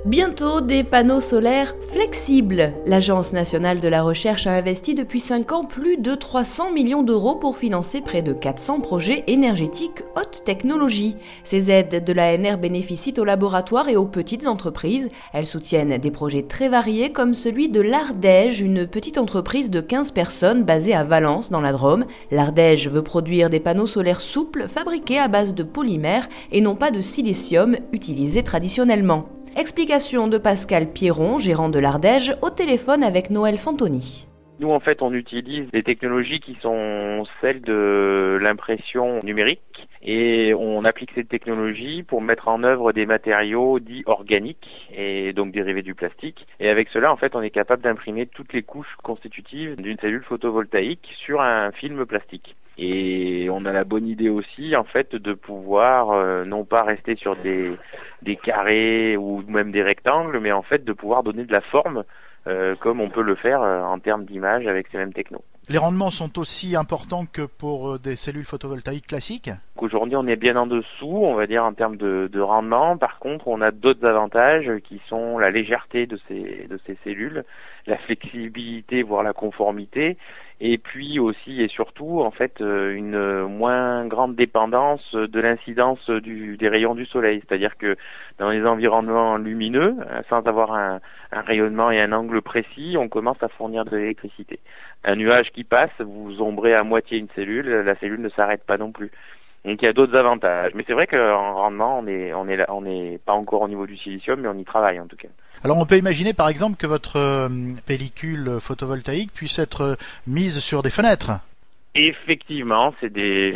Bientôt des panneaux solaires flexibles. L'Agence nationale de la recherche a investi depuis 5 ans plus de 300 millions d'euros pour financer près de 400 projets énergétiques haute technologie. Ces aides de l'ANR bénéficient aux laboratoires et aux petites entreprises. Elles soutiennent des projets très variés comme celui de l'Ardège, une petite entreprise de 15 personnes basée à Valence dans la Drôme. L'Ardège veut produire des panneaux solaires souples fabriqués à base de polymère et non pas de silicium utilisé traditionnellement. Explication de Pascal Pierron, gérant de l'Ardège, au téléphone avec Noël Fantoni. Nous, en fait, on utilise des technologies qui sont celles de l'impression numérique et on applique cette technologie pour mettre en œuvre des matériaux dits organiques et donc dérivés du plastique. Et avec cela, en fait, on est capable d'imprimer toutes les couches constitutives d'une cellule photovoltaïque sur un film plastique. Et on a la bonne idée aussi, en fait, de pouvoir non pas rester sur des carrés ou même des rectangles, mais en fait de pouvoir donner de la forme comme on peut le faire en termes d'image avec ces mêmes technos. Les rendements sont aussi importants que pour des cellules photovoltaïques classiques ? Aujourd'hui, on est bien en dessous, on va dire, en termes de rendement. Par contre, on a d'autres avantages qui sont la légèreté de ces cellules, la flexibilité, voire la conformité, et puis aussi et surtout, en fait, une moins grande dépendance de l'incidence des rayons du soleil. C'est-à-dire que dans les environnements lumineux, sans avoir un rayonnement et un angle précis, on commence à fournir de l'électricité. Un nuage qui passe, vous ombrez à moitié une cellule, la cellule ne s'arrête pas non plus. Donc il y a d'autres avantages. Mais c'est vrai qu'en rendement, on n'est pas encore au niveau du silicium, mais on y travaille en tout cas. Alors on peut imaginer par exemple que votre pellicule photovoltaïque puisse être mise sur des fenêtres. Effectivement, c'est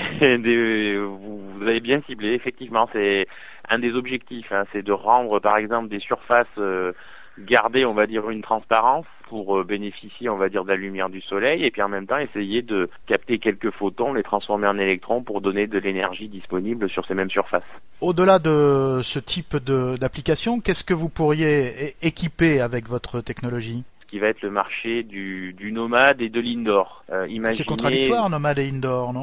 vous avez bien ciblé. Effectivement, c'est un des objectifs, c'est de rendre par exemple des surfaces garder, on va dire, une transparence pour bénéficier, on va dire, de la lumière du soleil et puis en même temps essayer de capter quelques photons, les transformer en électrons pour donner de l'énergie disponible sur ces mêmes surfaces. Au-delà de ce type d'application, qu'est-ce que vous pourriez équiper avec votre technologie ? Qui va être le marché du nomade et de l'indoor. C'est contradictoire, nomade et indoor, non ?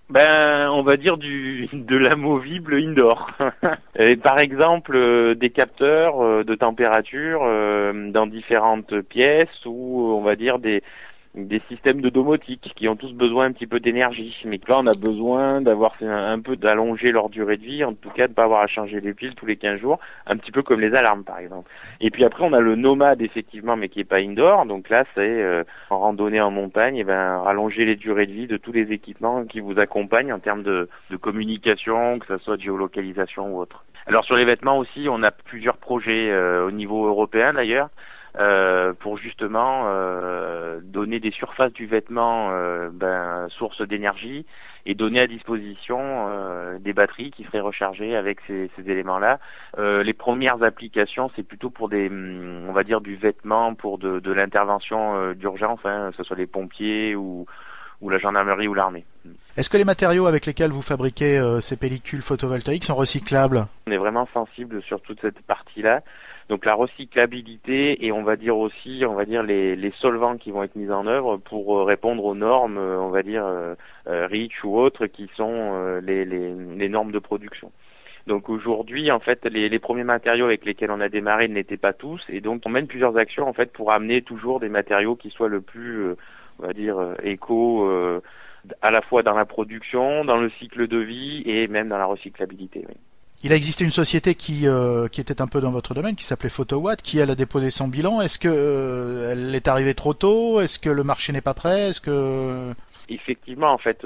On va dire de l'amovible indoor. Et par exemple, des capteurs de température dans différentes pièces ou on va dire des systèmes de domotique qui ont tous besoin un petit peu d'énergie. Mais là, on a besoin d'avoir un peu d'allonger leur durée de vie, en tout cas de pas avoir à changer les piles tous les 15 jours, un petit peu comme les alarmes par exemple. Et puis après, on a le nomade effectivement, mais qui est pas indoor. Donc là, c'est en randonnée en montagne, rallonger les durées de vie de tous les équipements qui vous accompagnent en termes de communication, que ce soit de géolocalisation ou autre. Alors sur les vêtements aussi, on a plusieurs projets au niveau européen d'ailleurs. Pour justement donner des surfaces du vêtement source d'énergie et donner à disposition des batteries qui seraient rechargées avec ces éléments-là. Les premières applications, c'est plutôt pour on va dire du vêtement pour de l'intervention d'urgence, que ce soit les pompiers ou la gendarmerie ou l'armée. Est-ce que les matériaux avec lesquels vous fabriquez ces pellicules photovoltaïques sont recyclables ? On est vraiment sensible sur toute cette partie-là. Donc la recyclabilité et on va dire les solvants qui vont être mis en œuvre pour répondre aux normes, on va dire REACH ou autres qui sont les normes de production. Donc aujourd'hui, en fait, les premiers matériaux avec lesquels on a démarré n'étaient pas tous et donc on mène plusieurs actions en fait pour amener toujours des matériaux qui soient le plus, on va dire, éco à la fois dans la production, dans le cycle de vie et même dans la recyclabilité. Oui. Il a existé une société qui était un peu dans votre domaine, qui s'appelait Photowatt, qui elle a déposé son bilan. Est-ce que elle est arrivée trop tôt ? Est-ce que le marché n'est pas prêt ? Effectivement, en fait,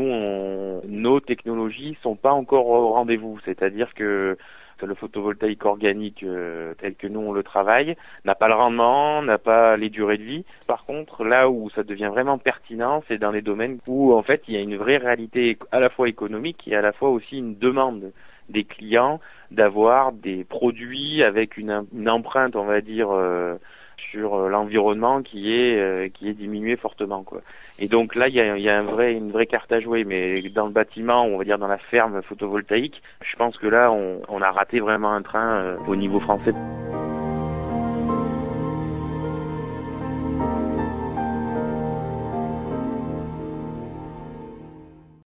nos technologies sont pas encore au rendez-vous. C'est-à-dire que le photovoltaïque organique tel que nous on le travaille n'a pas le rendement, n'a pas les durées de vie. Par contre, là où ça devient vraiment pertinent, c'est dans les domaines où en fait il y a une vraie réalité à la fois économique et à la fois aussi une demande des clients d'avoir des produits avec une empreinte, on va dire, sur l'environnement qui est diminuée fortement, quoi. Et donc là, il y a une vraie carte à jouer, mais dans le bâtiment, on va dire dans la ferme photovoltaïque, je pense que là, on a raté vraiment un train au niveau français.